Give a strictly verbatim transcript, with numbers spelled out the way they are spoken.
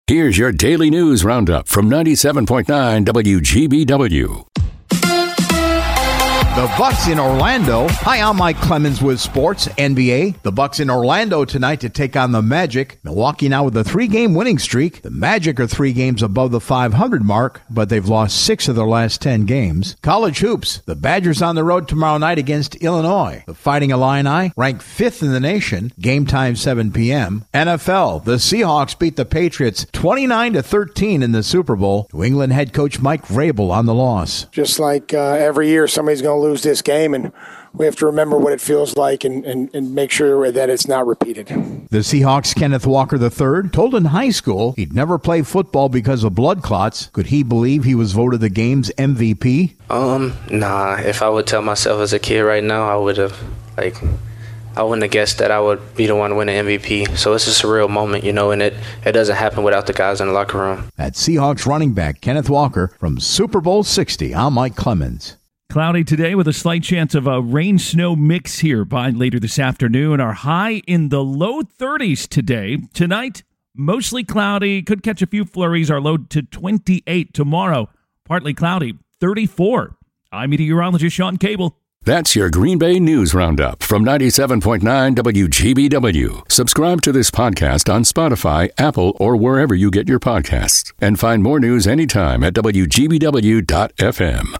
Here's your daily news roundup from ninety-seven point nine W G B W. The Bucks in Orlando. Hi, I'm Mike Clemens with Sports N B A. The Bucks in Orlando tonight to take on the Magic. Milwaukee now with a three-game winning streak. The Magic are three games above the five hundred mark, but they've lost six of their last ten games. College hoops. The Badgers on the road tomorrow night against Illinois. The Fighting Illini ranked fifth in the nation. Game time seven p.m. N F L. The Seahawks beat the Patriots twenty-nine to thirteen in the Super Bowl. New England head coach Mike Vrabel on the loss. Just like uh, every year, somebody's going to lose this game, and we have to remember what it feels like and, and, and make sure that it's not repeated. The Seahawks' Kenneth Walker the third told in high school he'd never play football because of blood clots. Could he believe he was voted the game's M V P? Um, nah. If I would tell myself as a kid right now, I would have, like, I wouldn't have guessed that I would be the one winning M V P. So it's a surreal moment, you know, and it, it doesn't happen without the guys in the locker room. At Seahawks running back Kenneth Walker from Super Bowl sixty, I'm Mike Clemens. Cloudy today with a slight chance of a rain-snow mix here by later this afternoon. Our high in the low thirties today. Tonight, mostly cloudy. Could catch a few flurries. Our low to twenty-eight tomorrow. Partly cloudy, thirty-four. I'm meteorologist Sean Cable. That's your Green Bay News Roundup from ninety-seven point nine W G B W. Subscribe to this podcast on Spotify, Apple, or wherever you get your podcasts. And find more news anytime at W G B W dot F M.